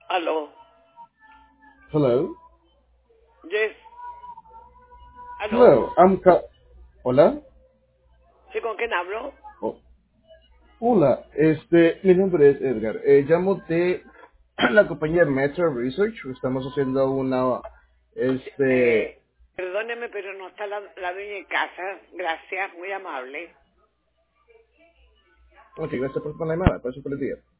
Aló. Hello. Yes. Aló. Hello. Hola. ¿Sí con quién hablo? Oh, hola. Mi nombre es Edgar. Llamo de la compañía Metro Research. Estamos haciendo una, Sí, este, perdóneme, pero no está la dueña en casa. Gracias, muy amable. ok, gracias por la llamada. Paso por el día.